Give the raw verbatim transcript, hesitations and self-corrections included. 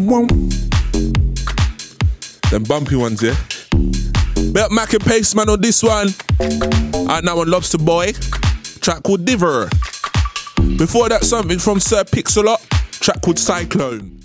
whoa. Them bumpy ones, yeah. Bet Mac and Pace man on this one. Alright, now on Lobster Boy. Track called Diver. Before that, something from Sir Pixelot. Track called Cyclone.